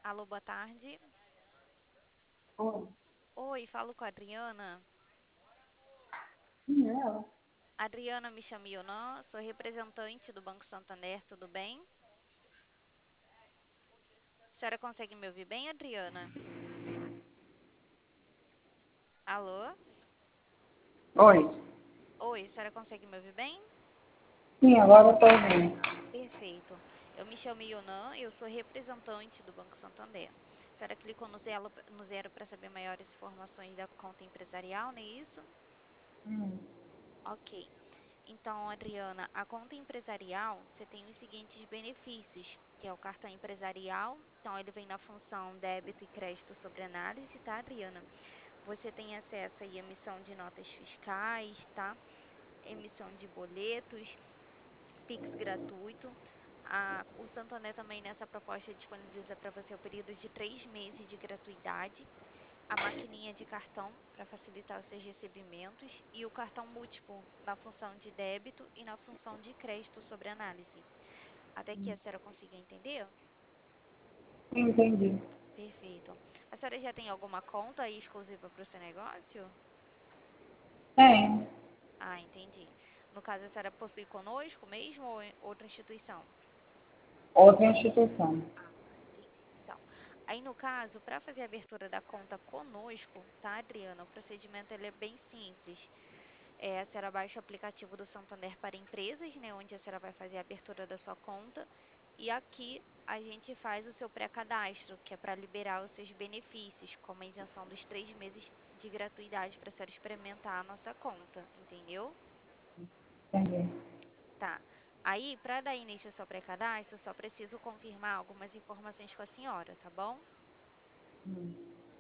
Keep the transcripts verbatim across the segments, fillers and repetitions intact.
Alô, boa tarde. Oi, Oi, falo com a Adriana. sim, é ela. Adriana, me chamo Ionan, sou representante do Banco Santander, tudo bem? A senhora consegue me ouvir bem, Adriana? Alô? Oi, Oi, a senhora consegue me ouvir bem? sim, agora eu tô ouvindo. Perfeito. Eu me chamo Ionan, eu sou representante do Banco Santander. A senhora clicou no zero, no zero para saber maiores informações da conta empresarial, não é isso? Hum, Ok. Então, Adriana, a conta empresarial, você tem os seguintes benefícios, que é o cartão empresarial. Então, ele vem na função débito e crédito sobre análise, tá, Adriana? Você tem acesso aí à emissão de notas fiscais, tá? Emissão de boletos, Pix gratuito. A- o Santander também nessa proposta disponibiliza para você o período de três meses de gratuidade, a maquininha de cartão para facilitar os seus recebimentos e o cartão múltiplo na função de débito e na função de crédito sobre análise. Até que a senhora consiga entender? entendi. Perfeito. A senhora já tem alguma conta aí exclusiva para o seu negócio? Tem Ah, entendi. No caso, a senhora possui conosco mesmo ou em outra instituição? outra instituição. Ah, entendi. Então, aí no caso, para fazer a abertura da conta conosco, tá, Adriana? O procedimento ele é bem simples. É, a senhora baixa o aplicativo do Santander para empresas, né, onde a senhora vai fazer a abertura da sua conta. E aqui a gente faz o seu pré-cadastro, que é para liberar os seus benefícios, como a isenção dos três meses de gratuidade para a senhora experimentar a nossa conta, entendeu? Entendi. Tá. Aí, para dar início ao seu pré-cadastro, eu só preciso confirmar algumas informações com a senhora, tá bom? Hum,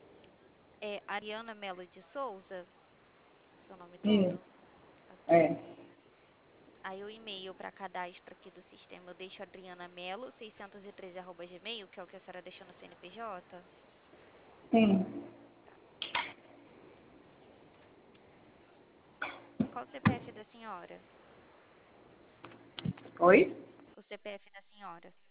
É Ariana Melo de Souza, seu nome isso, todo? Ok. é. Aí o e-mail para cadastro aqui do sistema eu deixo adriana melo seiscentos e treze arroba gmail, que é o que a senhora deixou no C N P J. Sim. Tá. Qual o C P F da senhora? Oi? O C P F da senhora.